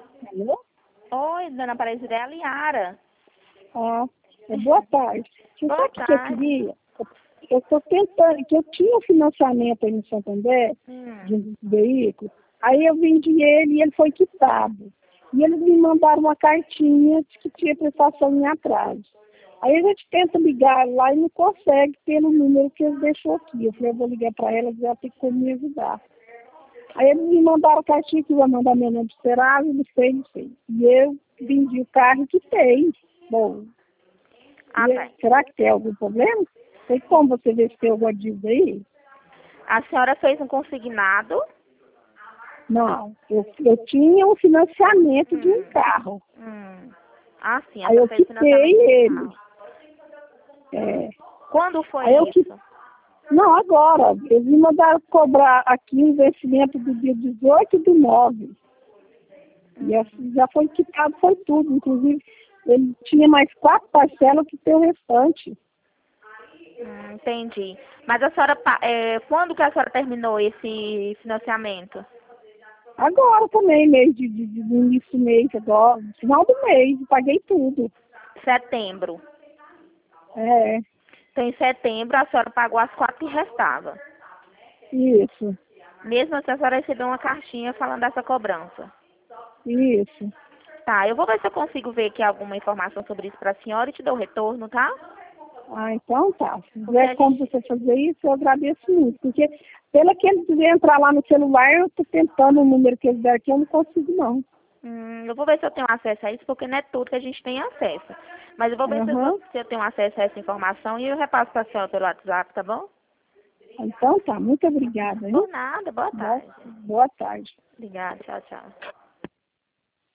Alô? Oi, dona Aparecida, é a Liara. Ah, boa tarde. Você Boa sabe o que eu tarde. queria? Eu estou tentando, que eu tinha um financiamento aí no Santander, de um veículo, aí eu vendi ele e ele foi quitado. E eles me mandaram uma cartinha de que tinha prestação em atraso. Aí a gente tenta ligar lá e não consegue pelo número que eles deixou aqui. Eu falei, eu vou ligar para elas e ela tem como me ajudar. Aí eles me mandaram a cartinha que ia mandar meu nome de esperado, não sei. E eu vendi o carro que tem. Bom, Ah, tá. será que tem algum problema? Tem como você ver se tem alguma dívida aí? A senhora fez um consignado? Não, eu tinha um financiamento de um carro. Ah, sim, a Aí eu senhora fez quitei financiamento de um ele. carro. É. Quando foi Aí eu isso? Não, agora. Eles me mandaram cobrar aqui o investimento do dia 18/9. E assim, já foi quitado, foi tudo. Inclusive, ele tinha mais 4 parcelas que tem o restante. Entendi. Mas a senhora, quando que a senhora terminou esse financiamento? Agora também, no início do mês, agora, no final do mês, paguei tudo. Setembro. É, Então, em setembro, a senhora pagou as 4 que restavam. isso, Mesmo assim, a senhora recebeu uma cartinha falando dessa cobrança. isso. Tá, eu vou ver se eu consigo ver aqui alguma informação sobre isso para a senhora e te dou o retorno, tá? Ah, então tá. Se Porque a tiver como gente... você fazer isso, eu agradeço muito. Porque pelo que eles entrar lá no celular, eu tô tentando o número que eles deram aqui, eu não consigo não. eu vou ver se eu tenho acesso a isso, porque não é tudo que a gente tem acesso. Mas eu vou ver Aham. se eu tenho acesso a essa informação e eu repasso para a senhora pelo WhatsApp, tá bom? Então tá, muito obrigada, Por hein? nada, boa Boa, tarde. boa tarde. Obrigada, tchau, tchau.